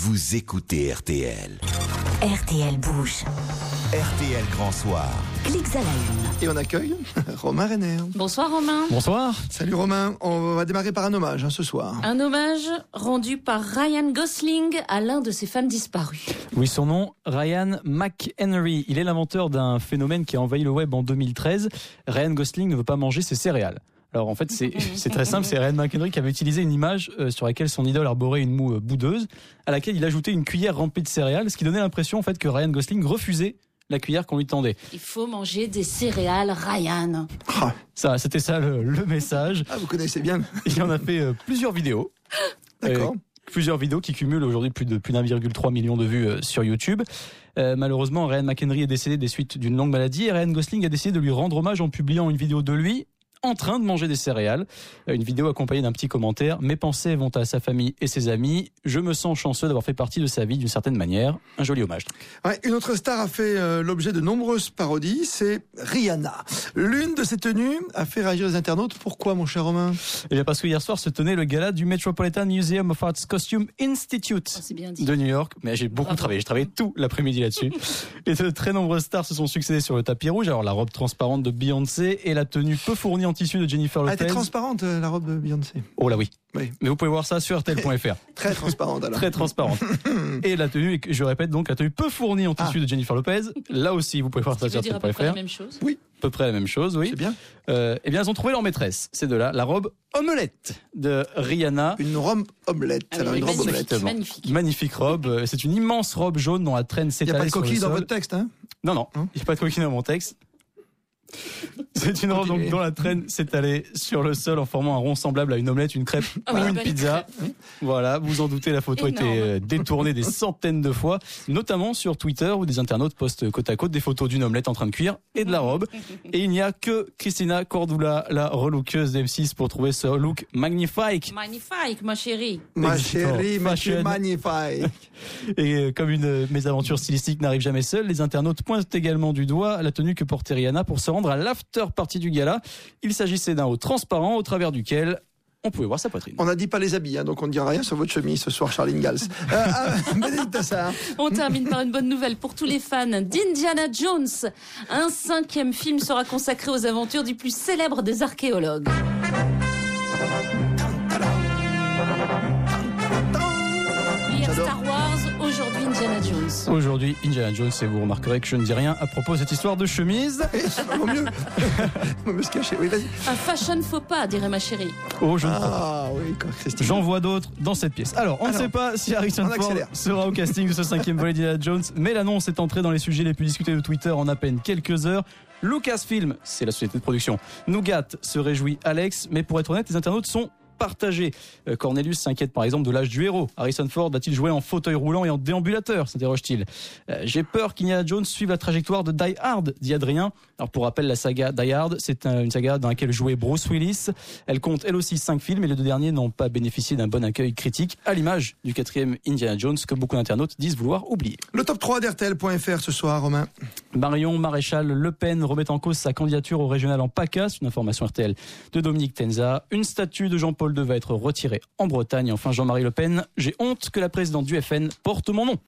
vous écoutez RTL. RTL bouge. RTL Grand Soir. Cliques à la une. Et on accueille Romain Renner. Bonsoir Romain. Bonsoir. Salut Romain, on va démarrer par un hommage ce soir. Un hommage rendu par Ryan Gosling à l'un de ses fans disparus. Oui, son nom, Ryan McHenry. Il est l'inventeur d'un phénomène qui a envahi le web en 2013. Ryan Gosling ne veut pas manger ses céréales. Alors en fait, c'est très simple, c'est Ryan McHenry qui avait utilisé une image sur laquelle son idole arborait une moue boudeuse, à laquelle il ajoutait une cuillère remplie de céréales, ce qui donnait l'impression en fait que Ryan Gosling refusait la cuillère qu'on lui tendait. Il faut manger des céréales, Ryan. Ça, c'était ça le message. Ah, vous connaissez bien. Il en a fait plusieurs vidéos. D'accord. Plusieurs vidéos qui cumulent aujourd'hui plus d'1,3 million de vues sur YouTube. Malheureusement, Ryan McHenry est décédé des suites d'une longue maladie et Ryan Gosling a décidé de lui rendre hommage en publiant une vidéo de lui en train de manger des céréales. Une vidéo accompagnée d'un petit commentaire. Mes pensées vont à sa famille et ses amis. Je me sens chanceux d'avoir fait partie de sa vie d'une certaine manière. Un joli hommage. Ouais, une autre star a fait l'objet de nombreuses parodies, c'est Rihanna. L'une de ses tenues a fait réagir les internautes. Pourquoi, mon cher Romain ? Eh bien parce que hier soir se tenait le gala du Metropolitan Museum of Art's Costume Institute C'est bien dit. de New York. Mais j'ai beaucoup travaillé. J'ai travaillé tout l'après-midi là-dessus. Et de très nombreuses stars se sont succédées sur le tapis rouge. Alors la robe transparente de Beyoncé et la tenue peu fournie en tissu de Jennifer Elle Lopez. était transparente, la robe de Beyoncé. Oh là oui. Oui. Mais vous pouvez voir ça sur RTL.fr. Très transparente alors. Très transparente. Et la tenue, je répète donc, la tenue peu fournie en tissu de Jennifer Lopez. Là aussi, vous pouvez voir ça Tu veux sur dire à peu près la RTL.fr. même chose ? Oui, À peu près la même chose, oui. c'est bien. Eh bien, elles ont trouvé leur maîtresse. C'est de là, la robe omelette de Rihanna. Une robe omelette. Ah Alors, oui, une robe magnifique. omelette. Magnifique. Magnifique robe. C'est une immense robe jaune dont la traîne Il n'y a pas s'étalait de sur le coquille dans sol. votre texte, hein ? Non, il n'y a pas de coquille dans mon texte. C'est une robe donc, dont la traîne s'étalait sur le sol en formant un rond semblable à une omelette, une crêpe Ah oui, ou une belle pizza. Voilà, vous en doutez, la photo Énorme. était détournée des centaines de fois, notamment sur Twitter où des internautes postent côte à côte des photos d'une omelette en train de cuire et de la robe. Et il n'y a que Christina Cordula, la relookeuse d'M6, pour trouver ce look magnifique. Magnifique, ma chérie. Ma Exactement. chérie, mais tu es Fashion. magnifique. Et comme une mésaventure stylistique n'arrive jamais seule, les internautes pointent également du doigt la tenue que portait Rihanna pour se rendre à l'after party du gala. Il s'agissait d'un haut transparent au travers duquel on pouvait voir sa poitrine. On n'a dit pas les habits, hein, donc on ne dira rien sur votre chemise ce soir, Charline Gals. Bénédicte Tassard. On termine par une bonne nouvelle pour tous les fans d'Indiana Jones. Un 5e film sera consacré aux aventures du plus célèbre des archéologues. Hier J'adore. Star Wars, aujourd'hui Indiana Jones. Aujourd'hui, Indiana Jones, et vous remarquerez que je ne dis rien à propos de cette histoire de chemise. Vaut mieux. Vaut mieux se cacher. Oui, vas-y. Un fashion faux pas, dirait ma chérie. Oh, je ne crois pas. Ah oui, quoi, Christine. J'en vois d'autres dans cette pièce. Alors, on ne sait pas si Harrison on Ford accélère. sera au casting de ce 5e volet d'Indiana Jones, mais l'annonce est entrée dans les sujets les plus discutés de Twitter en à peine quelques heures. Lucasfilm, c'est la société de production, Nougat se réjouit Alex, mais pour être honnête, les internautes sont partagés. Cornelius s'inquiète par exemple de l'âge du héros. Harrison Ford va-t-il jouer en fauteuil roulant et en déambulateur, s'interroge-t-il. J'ai peur qu'Indiana Jones suive la trajectoire de Die Hard, dit Adrien. Alors pour rappel, la saga Die Hard, c'est une saga dans laquelle jouait Bruce Willis. Elle compte elle aussi 5 films et les 2 derniers n'ont pas bénéficié d'un bon accueil critique, à l'image du 4e Indiana Jones que beaucoup d'internautes disent vouloir oublier. Le top 3 d'RTL.fr ce soir, Romain. Marion Maréchal Le Pen remet en cause sa candidature au régional en PACA, c'est une information RTL de Dominique Tenza. Une statue de Jean-Paul II va être retirée en Bretagne. Enfin, Jean-Marie Le Pen, j'ai honte que la présidente du FN porte mon nom.